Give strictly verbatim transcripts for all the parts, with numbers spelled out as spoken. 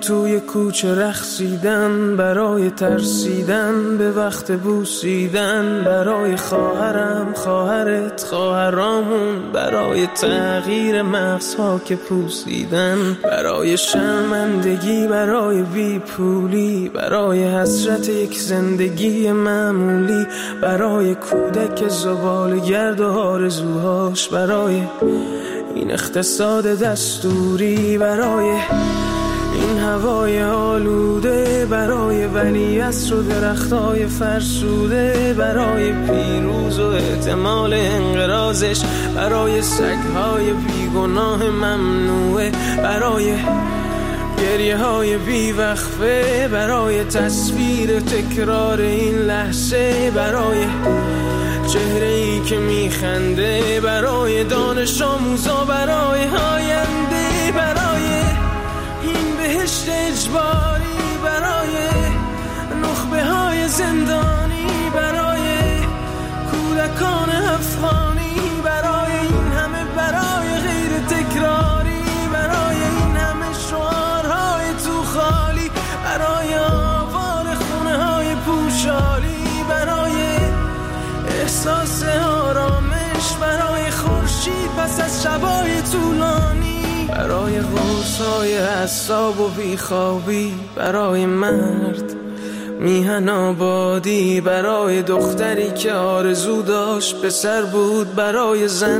توی کوچه رقصیدن، برای ترسیدن به وقت بوسیدن، برای خواهرم خواهرت خواهرامون، برای تغییر مغزها که پوسیدن، برای شرمندگی برای بی پولی، برای حسرت یک زندگی معمولی، برای کودک زباله‌گرد و آرزوهاش، برای این اقتصاد دستوری، برای این هوای آلوده، برای ولیعصر و درختای فرسوده، برای پیروز و احتمال انقراضش، برای سگهای بیگناه ممنوعه، برای گریه های بیوقفه، برای تصویر تکرار این لحظه، برای چهره ای که میخنده، برای دانش آموزا، برای آینده، برای این بهشت اجباری، برای نخبه های زندانی، برای کودکان افغانی، برای این همه برای غیر تکراری، برای این همه شعارهای تو خالی، برای آوار خونه های پوشالی، برای احساس آرامش، برای خورشید پس از شبای طولانی، برای غوصای اعصاب و بیخوابی، برای مرد میهن آبادی، برای دختری که آرزو داشت پسر بود، برای زن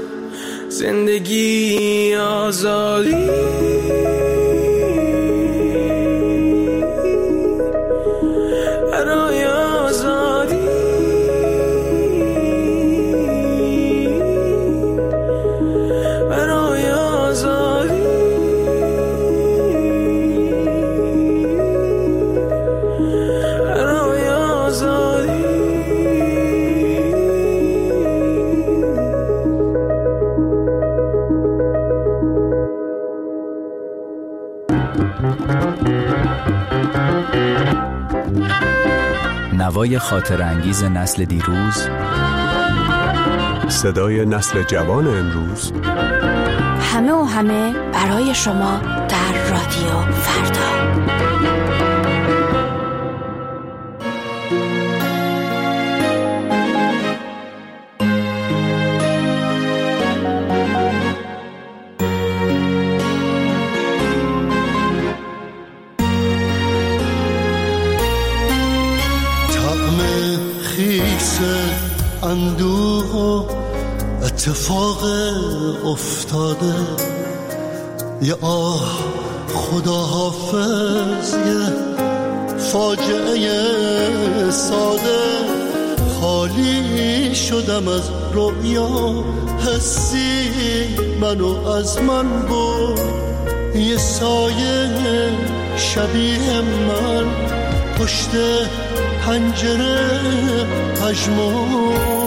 زندگی آزادی، برای آزادی، برای آزادی، برای آزادی. نوای خاطر انگیز نسل دیروز، صدای نسل جوان امروز، همه و همه برای شما در رادیو فردا. اندوه و اتفاق افتاده، یه آه خدا حافظ، یه فاجعه ساده، خالی شدم از رویا، حسی منو از من برد، یه سایه شبیه من پشت پنجره پژمرد.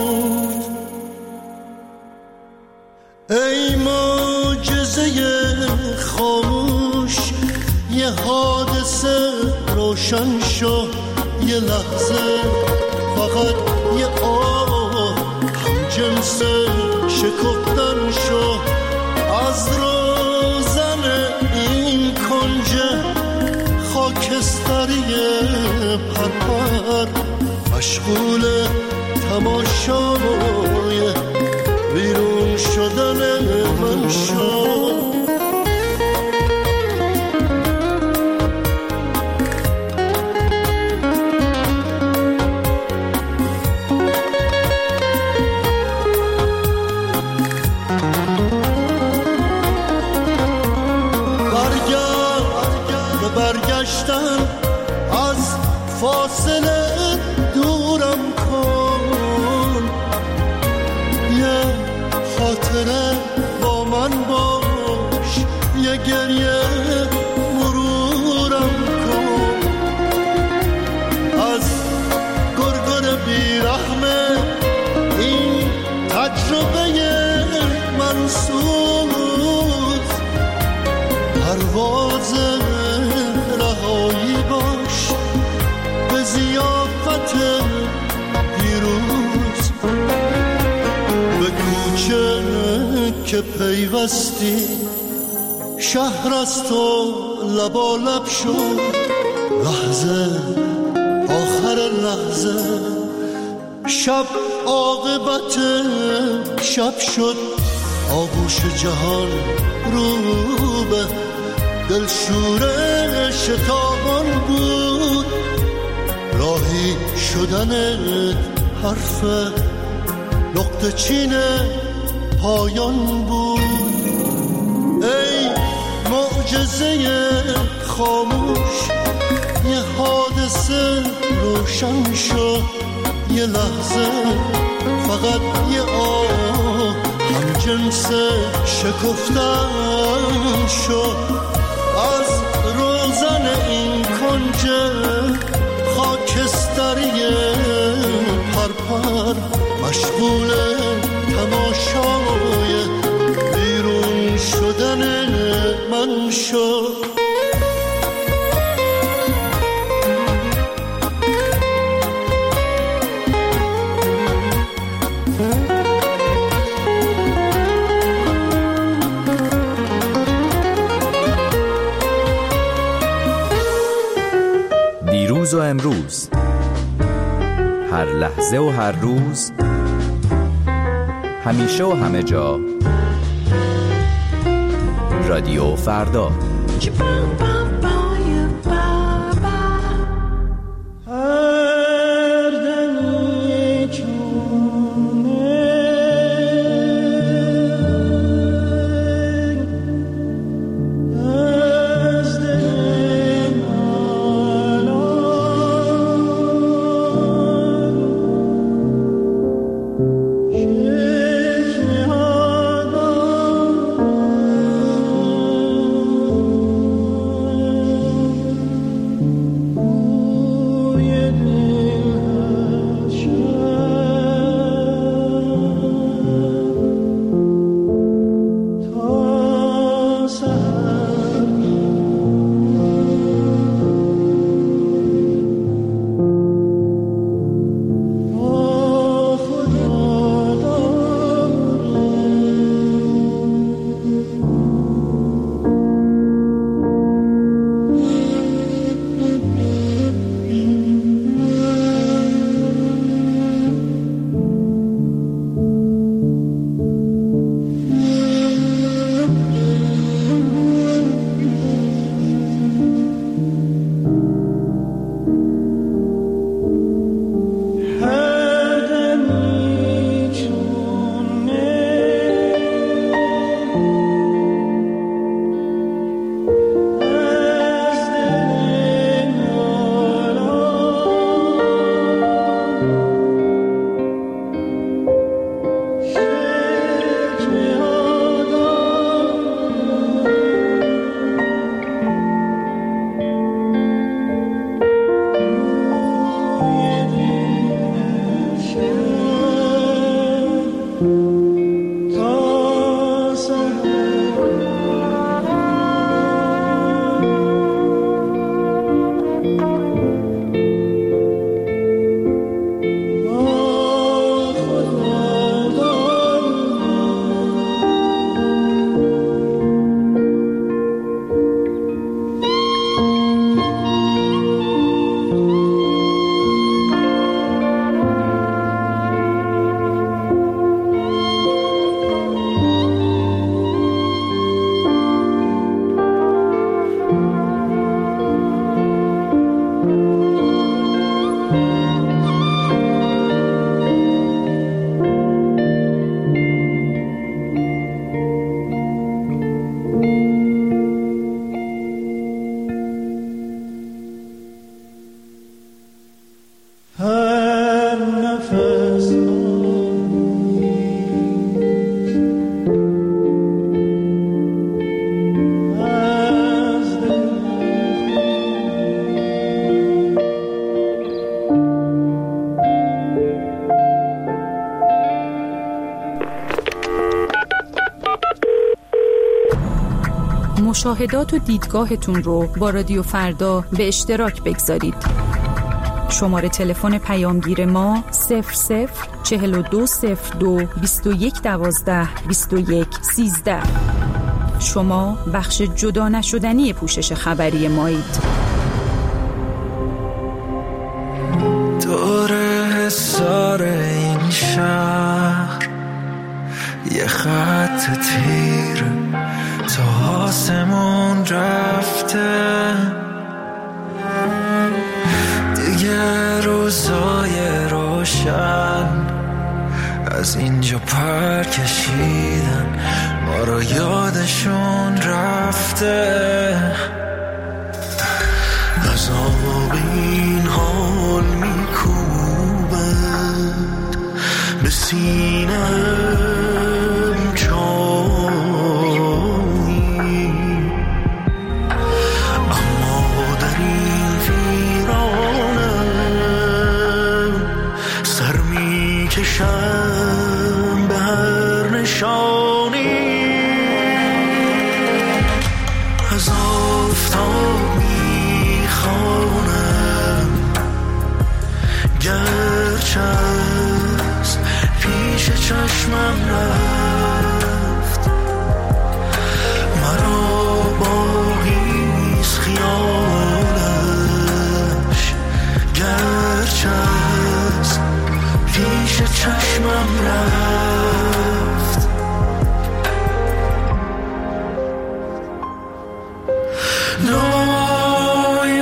ای معجزه خاموش، یه حادثه روشن شو، یه لحظه فقط یه آه هم جنس شکفتن شو، از روزن این کنج خاکستری پرپر مشغول تماشای بیرون شدن من شو. برگشتن از فاصله دورم کن، یه خاطره با من باش، یه گریه مرورم کن، از گرگر بیرحمه این تجربه منصور، پرواز رهایی باش به ضیافت پیروز، به کوچه که پیوستی شهر از تو لبا لب شد، لحظه آخر لحظه شب عاقبت شب شد. آغوش جهان رو به دلشور شتابان بود، راهی شدنت حرف نقطه چین پایان بود. ای معجزه خاموش، یه حادثه روشن شد، یه لحظه فقط یه آه هم جنس شکفتن شد. از روزن این کنج خاکستری پرپر مشغول تماشای بیرون شدن من شد. دیروز و امروز، هر لحظه و هر روز، همیشه و همه جا، رادیو فردا. مشاهدات و دیدگاهتون رو با رادیو فردا به اشتراک بگذارید. شماره تلفن پیامگیر ما صفر صفر چهل و دو صفر دو بیست و یک دوازده بیست و یک سیزده. شما بخش جدا نشدنی پوشش خبری مایید. دور حصار این شهر یه خط تیر تا آسمون رفته، دیگه روزای روشن از اینجا پر کشیدن، ما رو یادشون رفته. عذاب این حال میکوبد به سینم چایی، اما در این ویرانم سر میکشم به هر نشانی. از آفتاب میخوانم گرچه از پیش چشمم رفت، مرا باقیست خیالش گرچه از پیش چشمم رفت. نای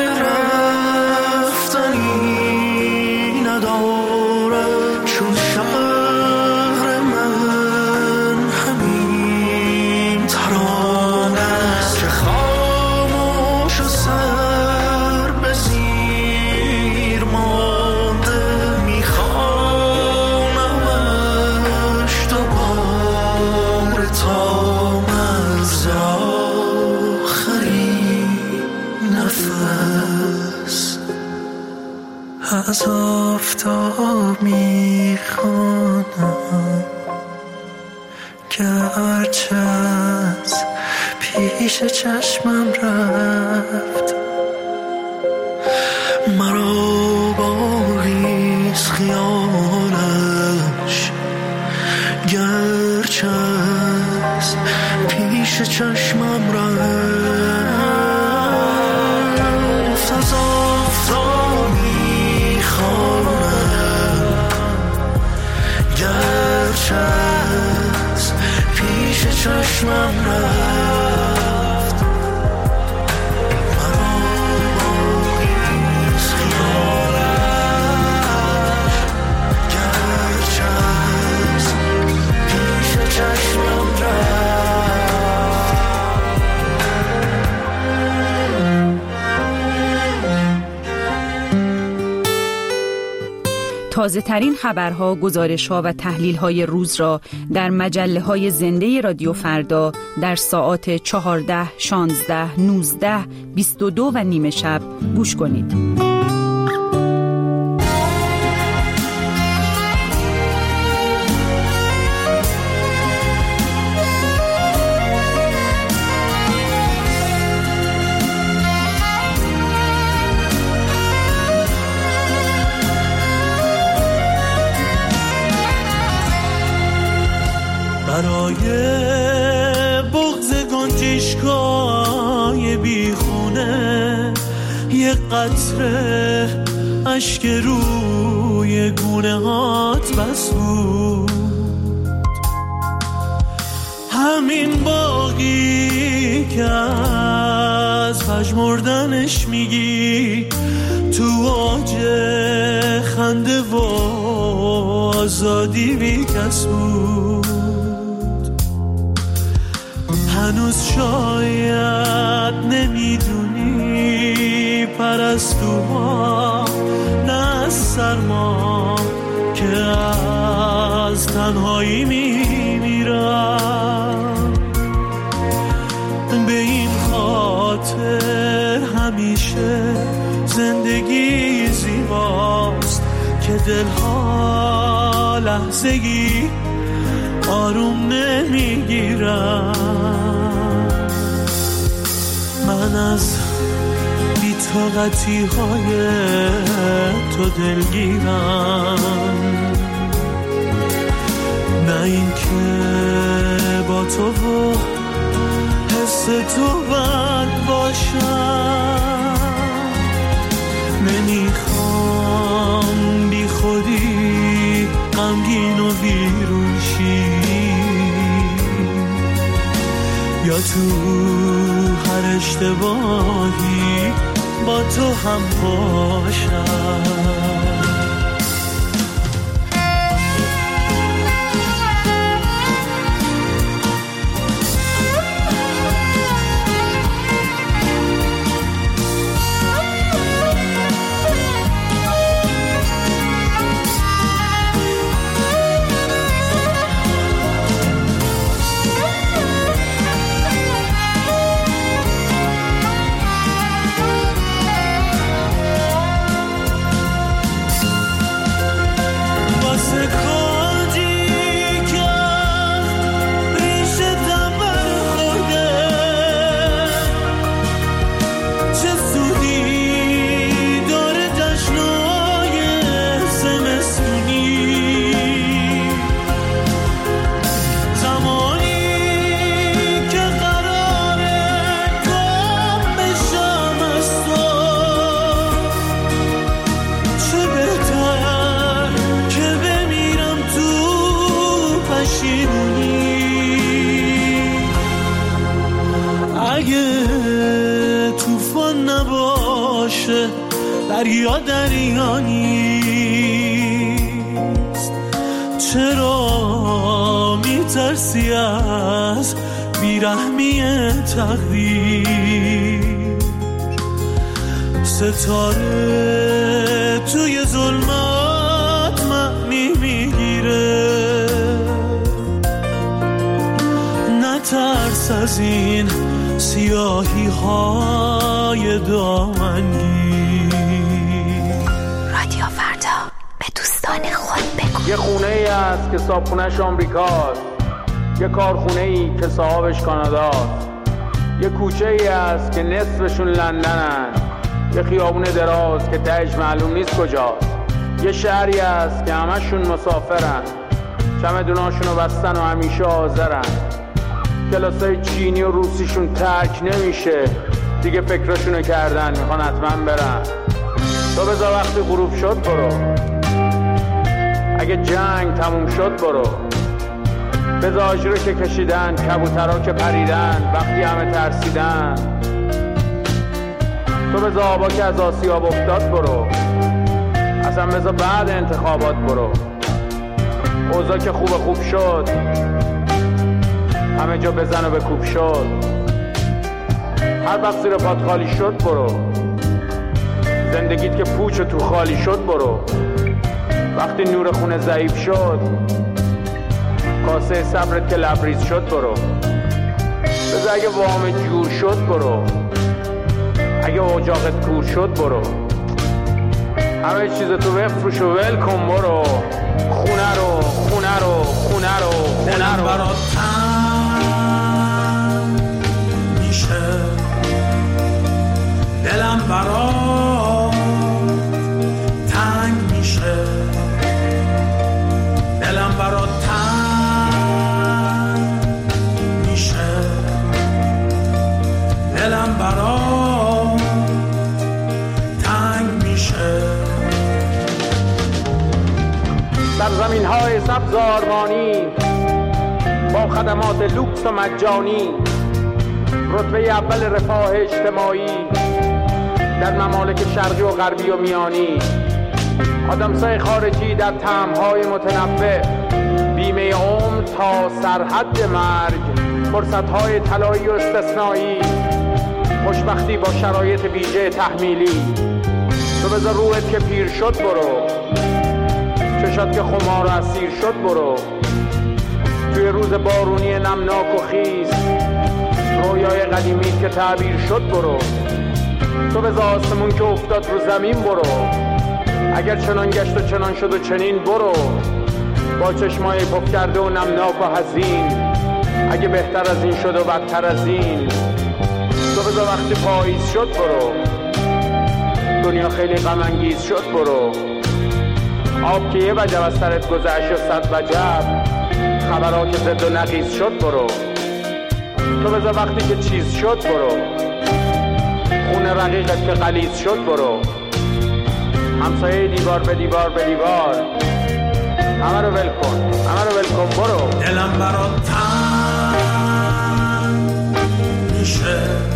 رفتنی ندارد چون شهر من همین ترانه است که خاموش و سر به زیر مانده میخوانمش دوباره تا مرز نفس. از آفتاب میخوانم گرچه از پیش چشمم رفت، مرا باقیست خیالش گرچه از پیش چشمم رفت. از آفتاب میخوانم گرچه از پیش چشمم رفت، مرا باقیست خیالش گرچه از پیش چشمم رفت. تازه ترین خبرها، گزارش‌ها و تحلیل‌های روز را در مجله‌های زنده رادیو فردا در ساعات چهارده، شانزده، نوزده، بیست و دو و نیمه شب گوش کنید. برای بغض گنجشکای بیخونه یه قطره اشک روی گونه هات بس بود، همین باقی که از پژمردنش میگی تو اوج خنده و آزادی بی کس بود. هنوز شاید نمیدونی پرستوها نه از سرما که از تنهایی میمیرم، به این خاطر همیشه زندگی زیباست که دلها لحظه‌ای آروم نمیگیرم. من از بی‌طاقتی های تو دلگیرم، نه این که با تو و واسه تو بد باشم، نمیخوام بی خودی غمگین و بیرون شی، یا تو هر اشتباهی با تو هم باشم. دریا دریا نیست، چرا میترسی از بیرحمی تقدیر؟ ستاره توی ظلمات معنی میگیره، نترس از این سیاهی های دامنگیر. رادیو فردا، به دوستان خود بگو. یه خونه ای هست که صاحبخونه‌اش آمریکاست، یه کارخونه ای که صاحبش کاناداست، یه کوچه ای هست که نصفشون لندنن، یه خیابون دراز که تهش معلوم نیست کجاست، یه شهری هست که همشون مسافرن، چمدوناشونو بستن و همیشه حاضرن، کلاسای چینی و روسیشون ترک نمیشه، دیگه فکرشونو کردن میخوان حتما برن. تو بذار وقتی غروب شد برو، اگه جنگ تموم شد برو، بذار آجرو که کشیدن، کبوترها که پریدن وقتی همه ترسیدن، تو بذار آبا که از آسیاب افتاد برو، اصلا بذار بعد انتخابات برو، اوضاع که خوب خوب شد همه جا بزن و بکوب شد، هر وقت زیر پات خالی شد برو، زندگیت که پوچ و تو خالی شد برو، وقتی نور خونه ضعیف شد، کاسه صبرت که لبریز شد برو، بذار اگه وام جور شد برو، اگه اجاقت کور شد برو، همه چیز تو بفروش و ول کن برو، خونه رو خونه رو خونه رو خونه رو برات تن میشه، دلم برات تنگ میشه، دلم برات تنگ میشه، دلم برات تنگ میشه. سرزمین های سبز آرمانی با خدمات لوکس و مجانی، رتبه اول رفاه اجتماعی در ممالک شرقی و غربی و میانی، آدمسای خارجی در طعم‌های متنوع، بیمه عمر تا سرحد مرگ، فرصت‌های طلایی و استثنایی، خوشبختی با شرایط ویژه تحمیلی. تو بذار روحت که پیر شد برو، چشات که خمار و اسیر شد برو، توی روز بارونی نمناک و خیز، رویای قدیمی که تعبیر شد برو، تو بذار آسمون که افتاد رو زمین برو، اگر چنان گشت و چنان شد و چنین برو، با چشمای پف کرده و نمناک و حزین، اگه بهتر از این شد و بدتر از این، تو بذار وقتی پاییز شد برو، دنیا خیلی غم انگیز شد برو، آب که یه وجب از سرت گذشت و صد وجب، خبرها که زد و نقیز شد برو، تو بذار وقتی که چیز شد برو، خون رقیقت که غلیظ شد برو، همسایه دیوار به دیوار به دیوار، همه رو ول کن، همه رو ول کن برو. دلم برات تنگ میشه،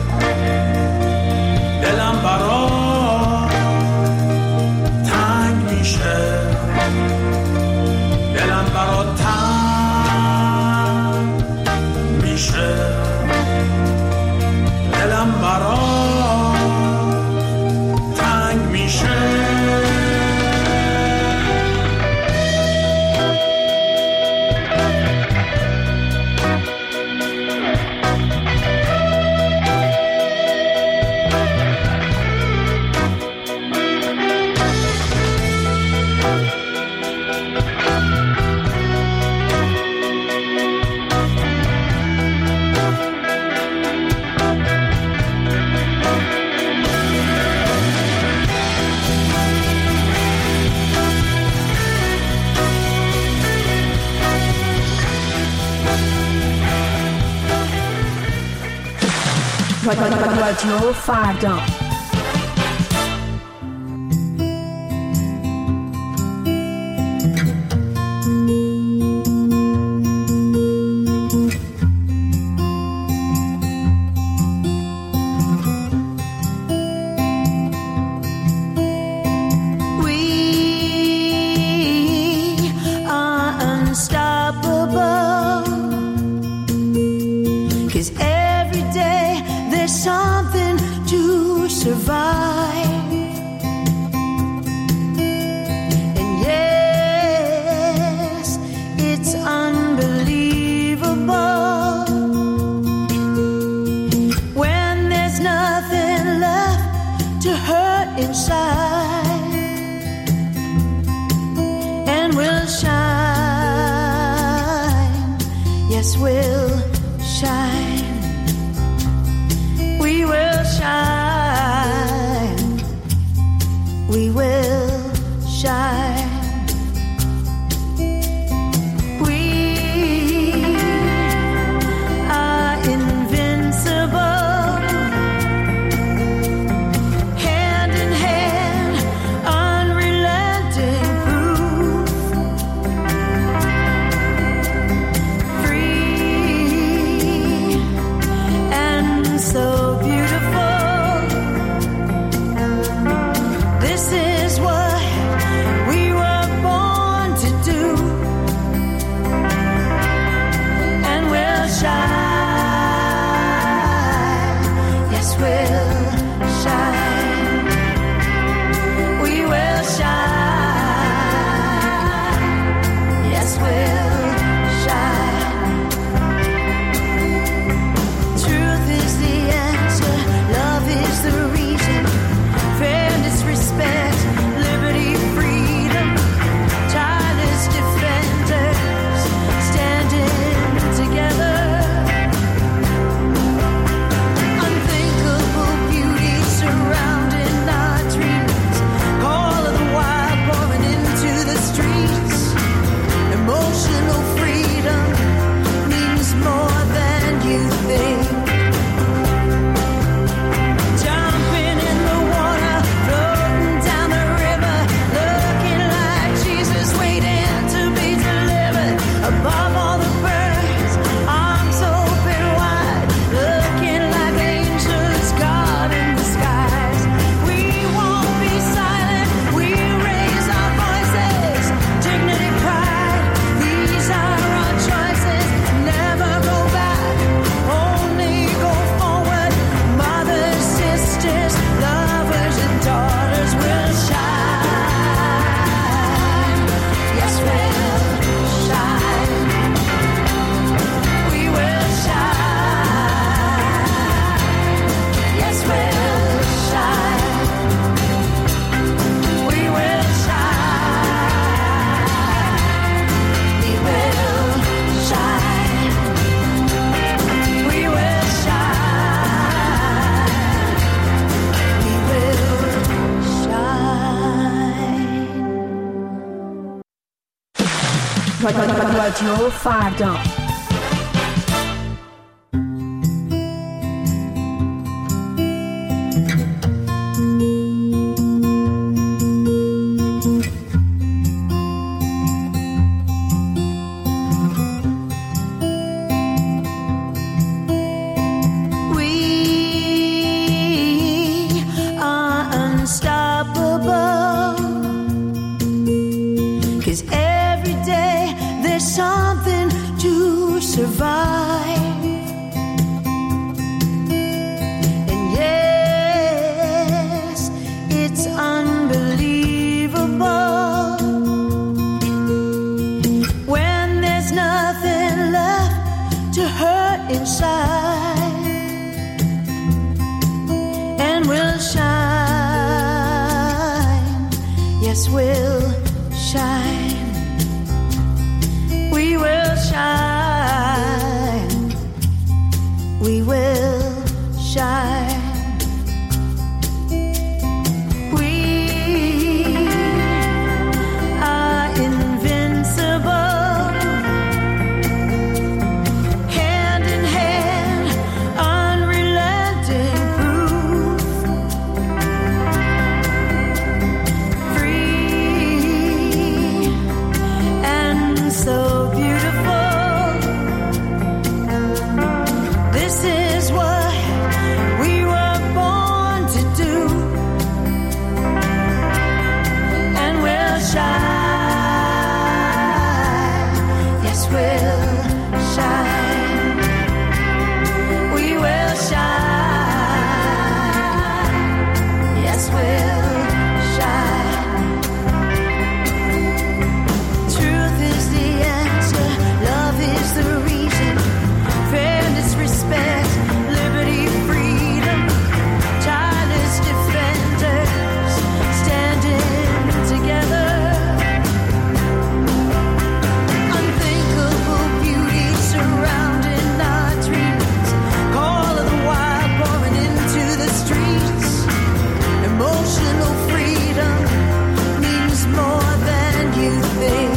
دلم برات تنگ میشه، دلم برات تنگ میشه، دلم برات تنگ میشه. رادیو فردا. رادیو فردا. we'll shine. We will shine. Yes, we'll shine. Truth is the answer. Love is the reason. Fairness, respect, liberty, freedom. Tireless defenders standing together. Unthinkable beauty surrounding our dreams. Call of the wild pouring into the streets. Emotional freedom means more than you think.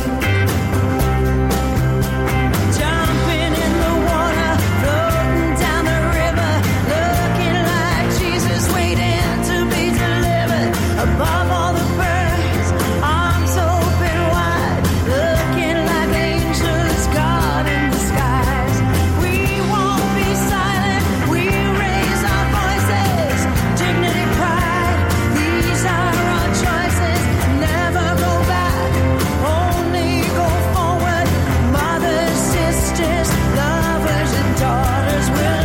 Jumping in the water, floating down the river, looking like Jesus waiting to be delivered. Above all the birds, arms open wide, looking like angels, God in the skies. We won't be silent, we raise our voices. Dignity, pride, these are our choices. Never go back, only go forward. Mothers, sisters, lovers and daughters will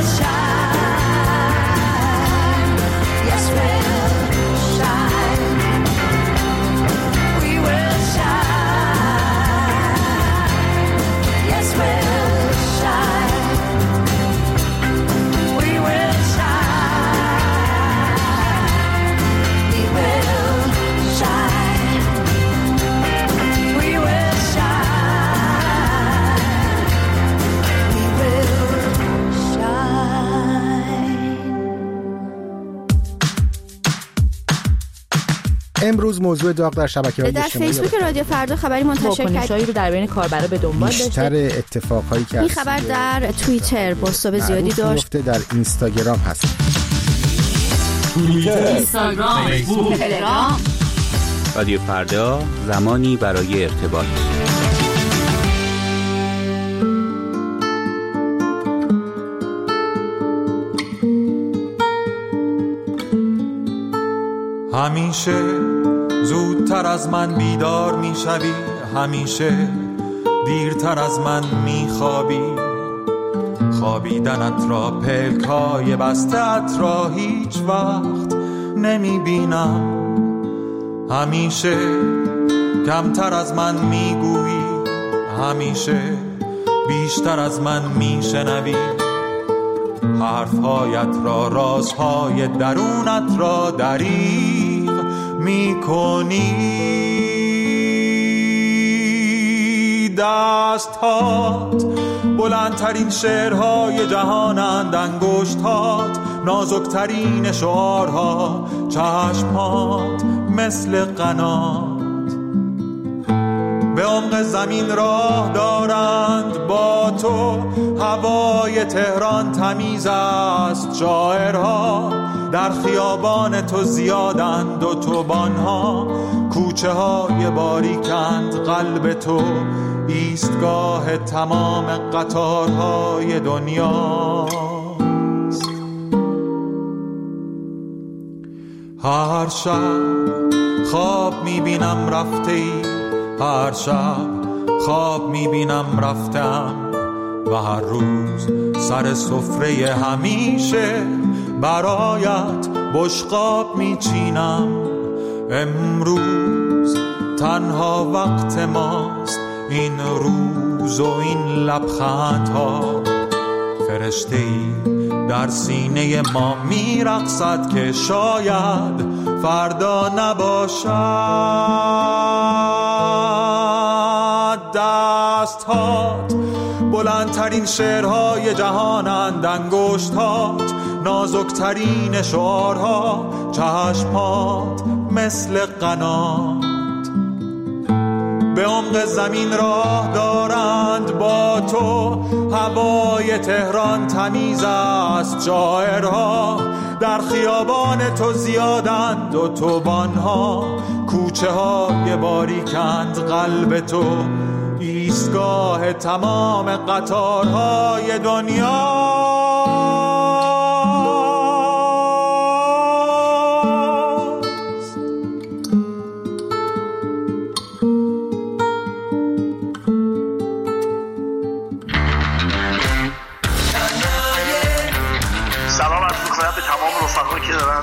shine. Yes, we'll shine. We will shine. Yes, we'll shine. We will shine. We will shine. We will shine. We will shine. امروز موضوع داغ در شبکه‌های در اجتماعی فیسبوک رادیو فردا خبری منتشر کرد. واکنش‌هایی رو درباره کاربرا به دنبال بیشتر داشته. اتفاقهایی که این خبر در توییتر بازتاب زیادی داشت. در اینستاگرام هست. اینستاگرام، فیسبوک، تلگرام. رادیو فردا، زمانی برای ارتباط. همیشه زودتر از من بیدار میشوی، همیشه دیرتر از من میخوابی. خوابیدنت را پلکای بسته‌ات را هیچ وقت نمیبینم. همیشه کمتر از من میگویی، همیشه بیشتر از من میشنوی. حرفهایت را، رازهای درونت را دریغ میکنی. دستهات بلندترین شعرهای جهانند، انگشتات نازکترین شعارها، چشمات مثل قنات به عمق زمین راه دارند. با تو هوای تهران تمیز است، شاعرها در خیابان تو زیادند. و توبانها کوچه های باریکند، قلب تو ایستگاه تمام قطارهای دنیاست. هر شب خواب میبینم رفته ای، هر شب خواب میبینم رفتم. و هر روز سر سفره همیشه برایت بشقاب میچینم. امروز تنها وقت ماست، این روز و این لبخندها. فرشته‌ای در سینه ما میرقصد که شاید فردا نباشد. دستهات بلندترین شعرهای جهانند، انگشتات نازکترین شعارها، چشمات مثل قنات به عمق زمین راه دارند. با تو هوای تهران تمیز است، شاعرها در خیابان تو زیادند. و توبانها کوچه های باریکند، قلب تو ایستگاه تمام قطارهای دنیا.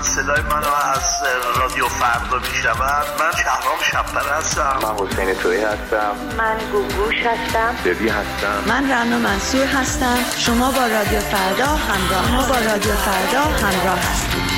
دوستان صدای منو از رادیو فردا میشنون. من شهرام شب‌پره هستم. من حسین تویی هستم. من گوگوش هستم. ببی هستم. من رنا منصور هستم. شما با رادیو فردا همراه ما با رادیو فردا همراه هستید.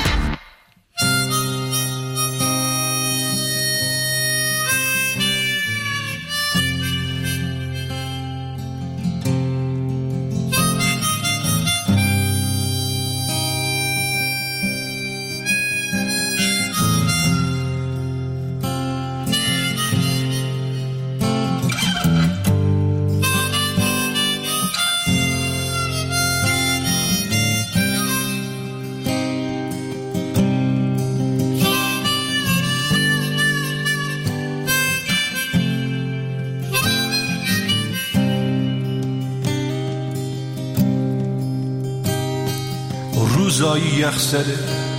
روزایی یخزده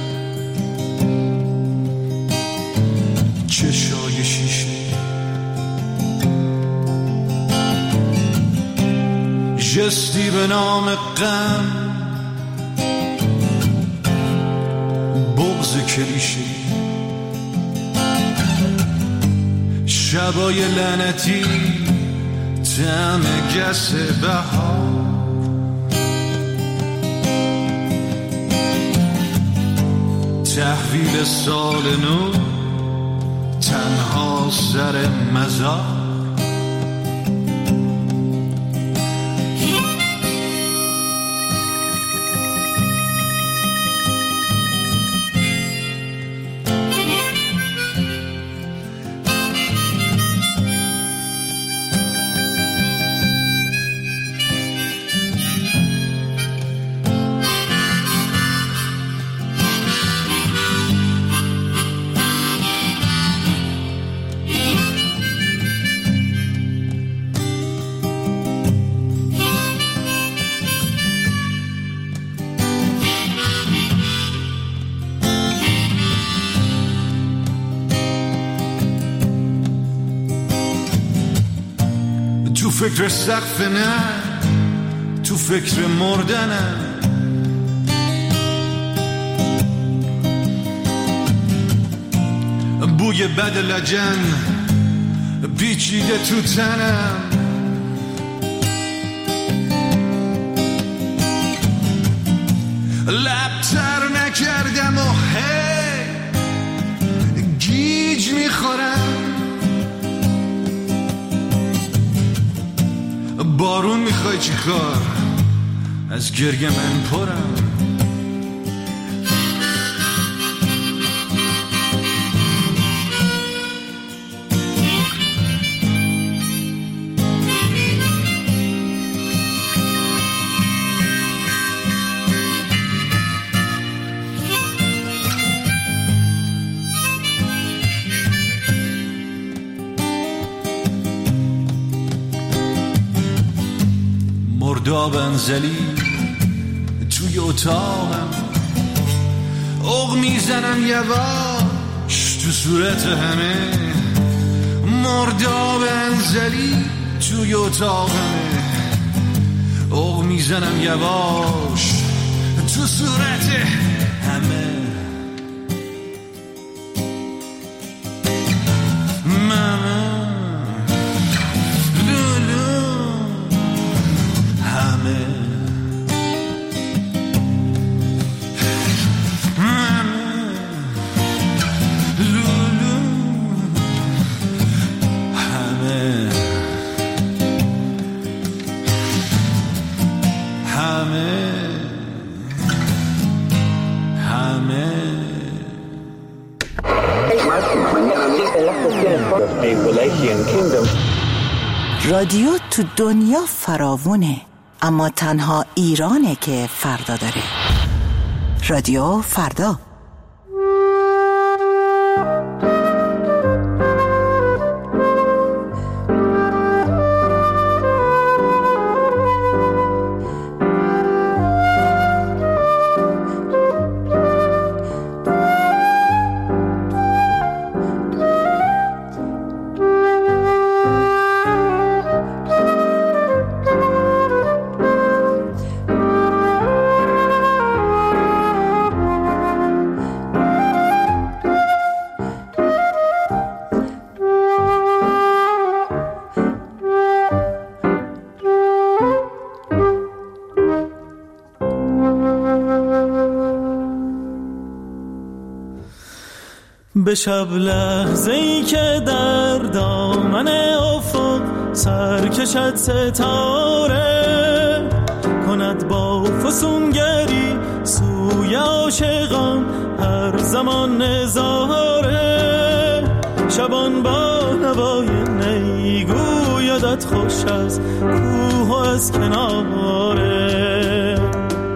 چشای شیشه جستی به نام غم بغض کلیشه شبای لعنتی طعم گس بهار تحویل سال نو تنها سر مزار تو فکر سقف نه تو فکر مردنم بوی بد لجن پیچیده تو تنم لبتر نکردم و هی گیج میخورم بارون میخوای چی کار از گریه من پرم مرداب انزلی توی اتاقم اغ میزنم یواش تو صورت همه مرداب انزلی توی اتاقمه اغ میزنم یواش تو صورت همه ماما رادیو تو دنیا فراوونه، اما تنها ایرانه که فردا داره. رادیو فردا. به شب لحظه‌ای که در دامن افق سر کشد ستاره، کند با فسونگری سوی عاشقان هر زمان نظاره. شبان با نوای نی گویدت خوش از کوه و از کناره.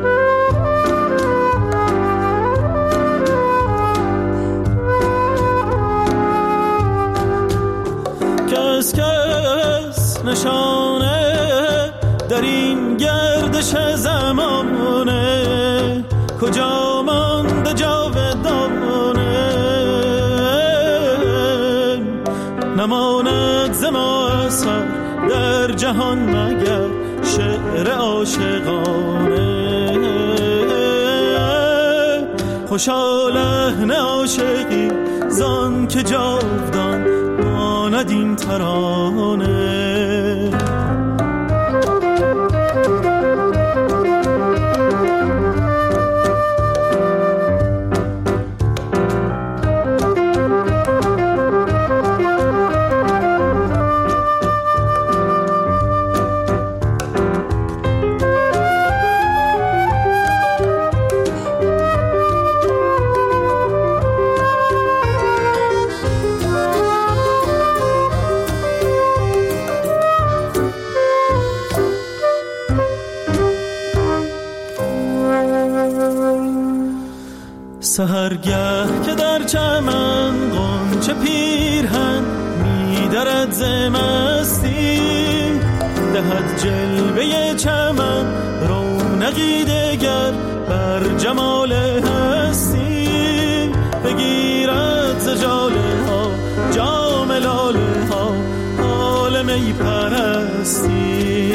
کس کس نشانه در این گردش زمانه، کجا مانده جاودانه، نماند ز ما اثر در جهان مگر شعر عاشقانه. خوشا لحن عاشقی زان که جاودان ماند این ترانه. سحرگه که در چمن غنچه پیرهن می‌درد ز مستی، دهد جلوه چمن رونقی دگر بر جمال هستی. بگیرد ز ژاله ها جام لاله ها حال می پرستی.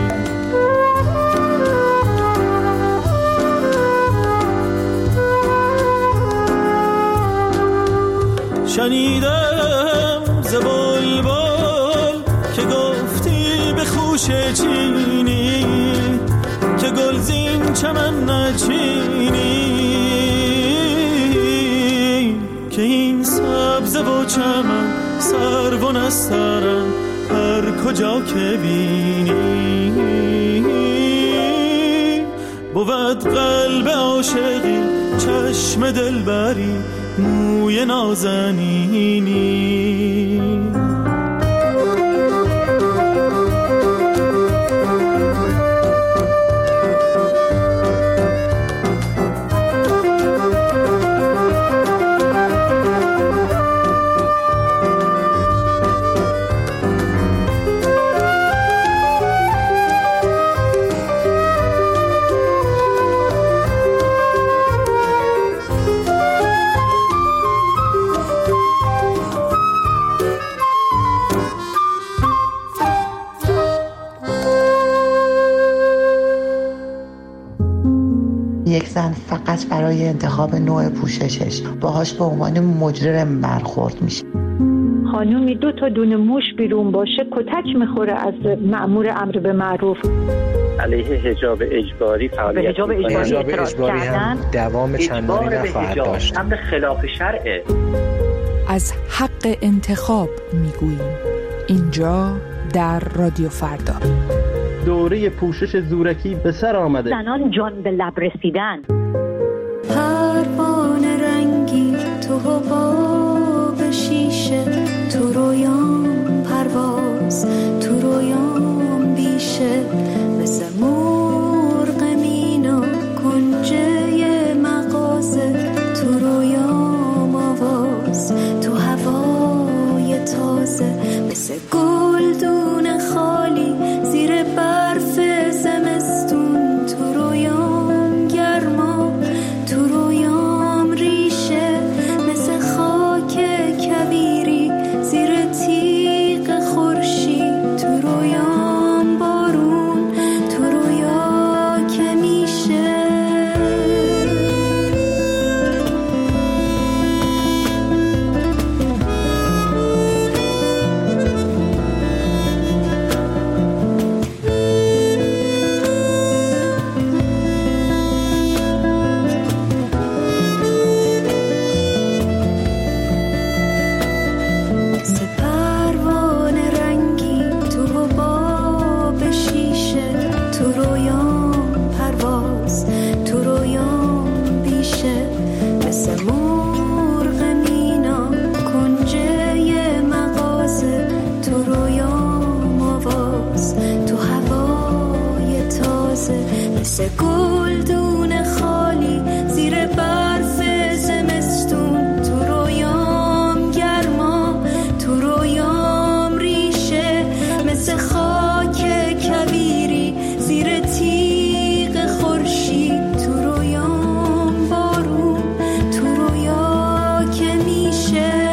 شنیدم ز بلبل که گفتی به خوشه چینی، که گل زین چمن نچینی، که این سبزه و چمن سرو و نسترن هر کجا که بینی. بود قلب عاشقی چشم دلبری موی نازنینی. یک زن فقط برای انتخاب نوع پوششش باهاش به عنوان مجرم برخورد میشه. خانومی دو تا دونه موش بیرون باشه کتک میخوره از مأمور امر به معروف. علیه حجاب اجباری فعالیت حجاب اجباری, حجاب اجباری هم دوام چندانی نخواهد داشت. امر خلاف شرعه. از حق انتخاب میگوییم اینجا در رادیو فردا. دوره پوشش زورکی به سر آمده. زنان جان به لب رسیدن. پروانه رنگی تو حباب شیشه، تو رویام پرواز، تو رویام بیشه، مثل مرغ مینا کنجه مغازه، تو رویام آواز، تو هوای تازه، مثل گلدون خالی زیر برف زمستون، تو رویام گرما، تو رویام ریشه، مثل خاک کویری زیر تیغ خورشید، تو رویام بارون، تو رویا که میشه. مثل گلدون خالی زیر برف زمستون، تو رویام گرما، تو رویام ریشه، مثل خاک کبیری زیر تیغ خورشید، تو رویام بارون، تو رویا که میشه.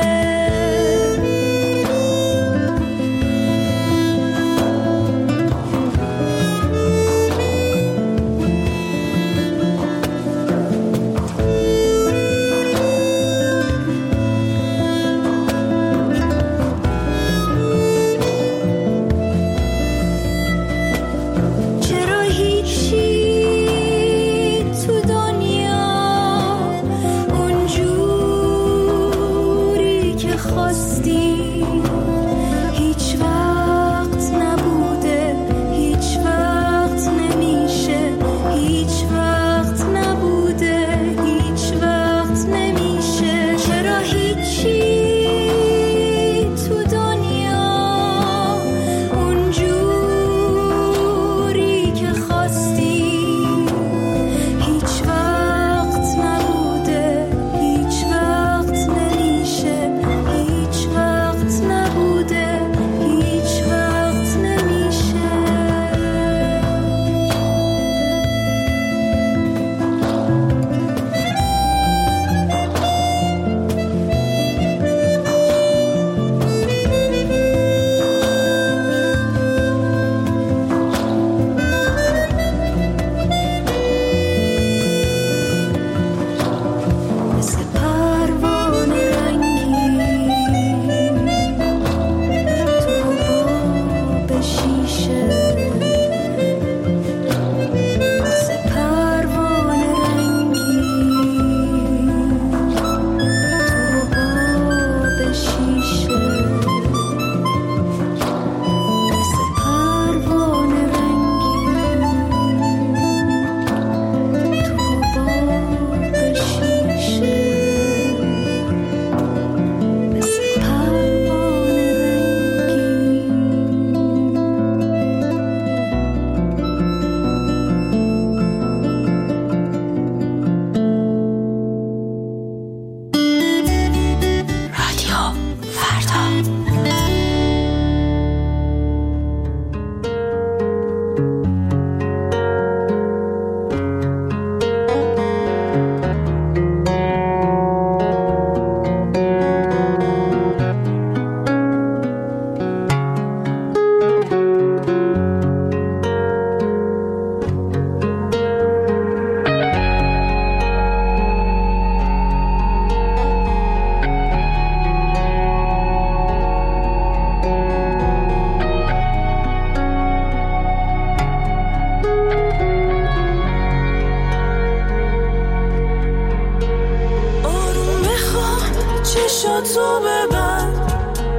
چشاتو ببند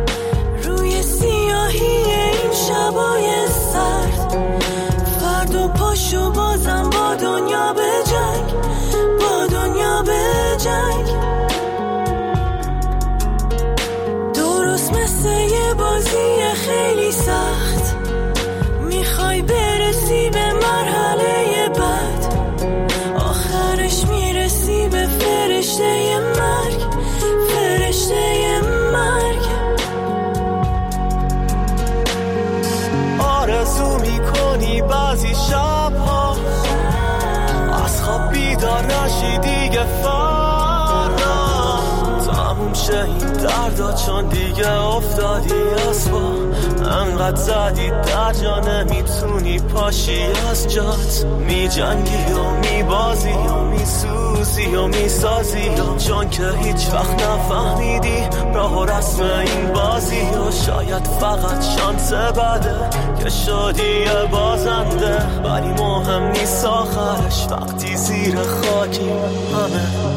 روی سیاهی این شبای سرد، فردا پاشو بازم با دنیا به جنگ، با دنیا به جنگ. درست مثل یه بازی خیلی سخت، میخوای برسی به مرحله بعد، آخرش میرسی به فرشته مرگ، فرشته مرگ. آرزو میکنی بعضی شبها از خواب بیدار نشی دیگه، فردا تموم شه این دردا، چون دیگه افتادی از پا، انقدر زدی در جا نمیتونی پاشی از جات، می جنگی و می بازی و می سوزی و می سازی، چون که هیچ وقت نفهمیدی راه و رسم این بازی، و شاید فقط شانس بده که شدی بازنده، ولی مهم نیست آخرش وقتی زیر خاکی همه.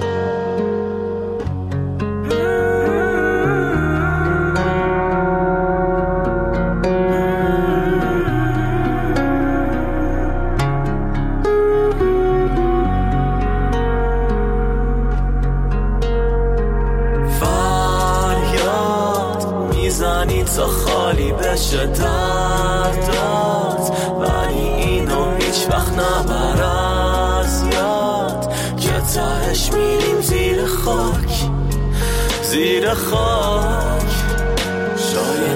تا خالی بشه دردات، ولی اینو هیچ وقت نبر زیر خاک. شاید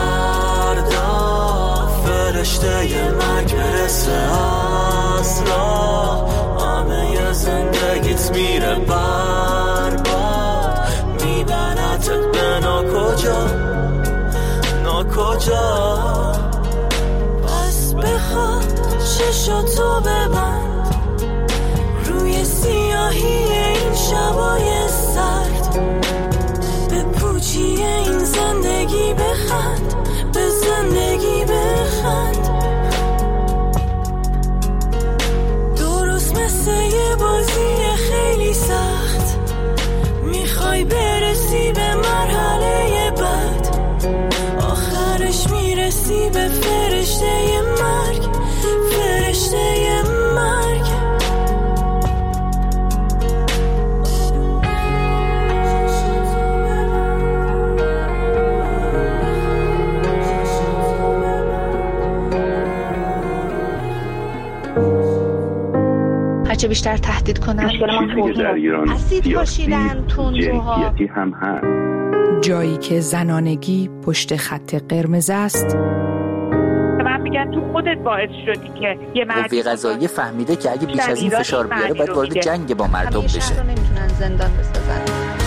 فردا فرشته ی مرگ برسه از راه، همه زندگیت میره برباد، میبرتت به ناکجا ناکجا. پس بخواد چشاتو ببند روی سیاهی این شبای سرد، به پوچی این زندگی بخند، به زندگی بخند. درست مثل یه بازی خیلی سخت، میخوای برسی به مرحله بعد، آخرش میرسی به فرشته مرگ، فرشته مرگ. هرچه بیشتر تهدید کنن چیزی که در ایران سیاسی جنسیتی هم هست. جایی که زنانگی پشت خط قرمز است. من میگم تو خودت باعث شدی که یه مرد قوه قضاییه فهمیده که اگه بیش از این فشار بیاره باید وارد جنگ با مردم بشه. همیشه رو نمیتونن زندان بسازن.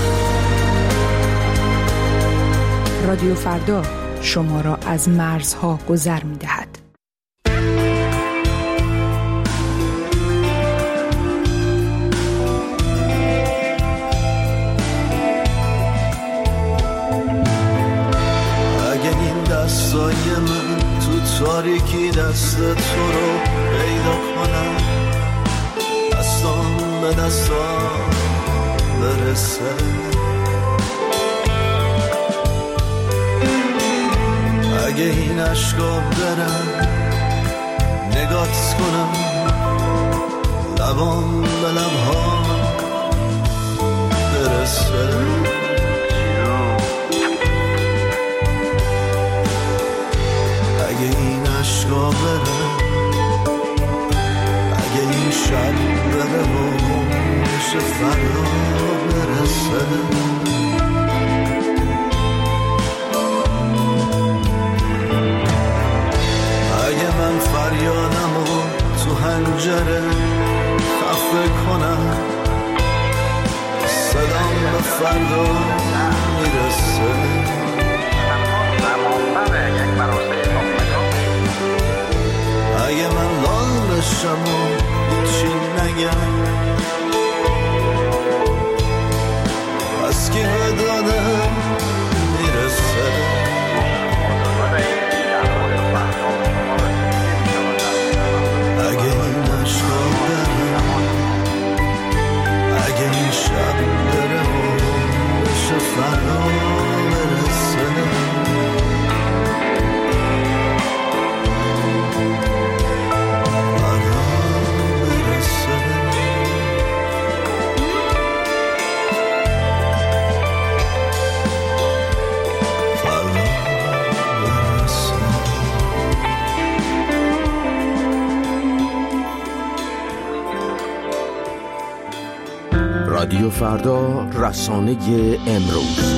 رادیو فردا شما را از مرزها گذر میدهد. دستای من تو تاریکی دست تو رو پیدا کنم، دستان به دستان برسه. اگه این عشقا برم نگات کنم، لبان به لبها برسه. اگه این عشقا بره، اگه این شب بره و بشه فردا برسه. اگه من فریادمو تو حنجره خفه کنم، صدام به فردا میرسه. اگه من لال بشم و چی نگم، از کی به دادم میرسه. اگه این عشقا بره، اگه این شب بره و بشه فردا برسه. رادیو فردا، رسانه امروز.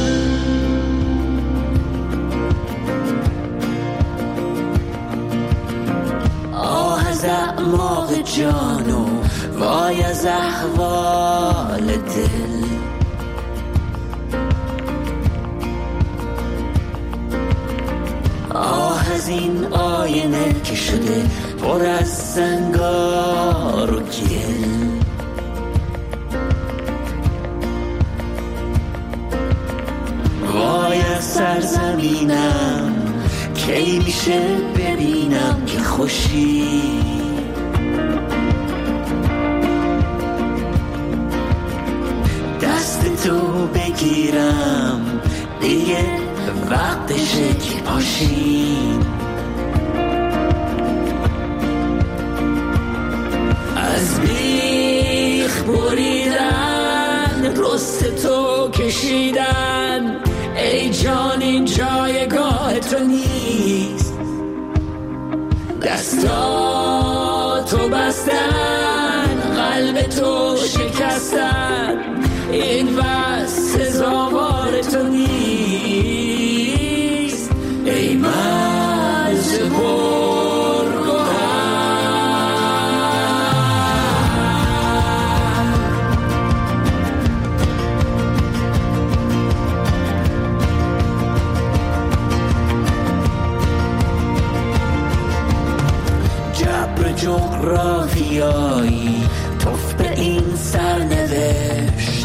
آه از اعماق جانو وای از احوال دل، آه از این آینه که شده پر از سنگار و گل. وای از سرزمینم کی میشه ببینم که خوشی، دست تو بگیرم دیگه وقتشه که پاشیم. از بیخ بریدن رست تو کشیدن، ای جان این جایگاه تو نیست، دستاتو بستن قلب تو شکستن، این بس سزاوار دست پرگوهر. جبر جغرافیایی توف به این سرنوشت،